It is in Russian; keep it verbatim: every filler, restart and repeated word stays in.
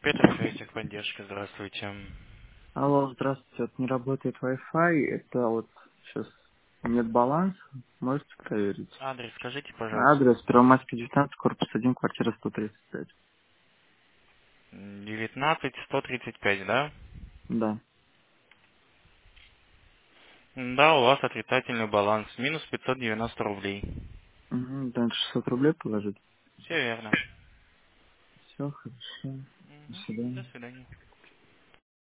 Петр Фейсик, поддержка, здравствуйте. Алло, здравствуйте. Вот не работает Wi-Fi. Это вот сейчас нет баланса. Можете проверить? Адрес скажите, пожалуйста. Адрес Первомайский девятнадцать, корпус один, квартира сто тридцать пять. девятнадцать сто тридцать пять, да? Да. Да, у вас отрицательный баланс, минус пятьсот девяносто рублей. Угу, дальше шестьсот рублей положить. Все верно. Все, хорошо. До Мгм. До свидания. свидания.